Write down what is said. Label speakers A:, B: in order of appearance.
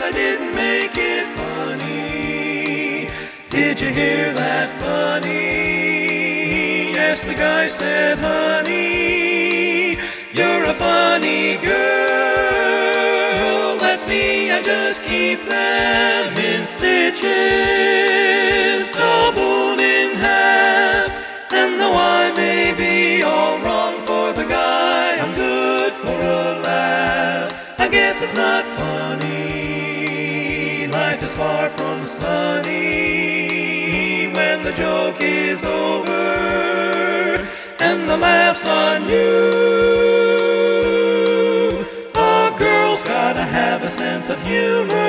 A: I didn't make it funny. Did you hear that funny? Yes, the guy said, honey, you're a funny girl. That's me, I just keep them in stitches, doubled in half. And though I may be all wrong for the guy, I'm good for a laugh. I guess it's not funny, life is far from sunny when the joke is over and the laugh's on you. A girl's gotta have a sense of humor.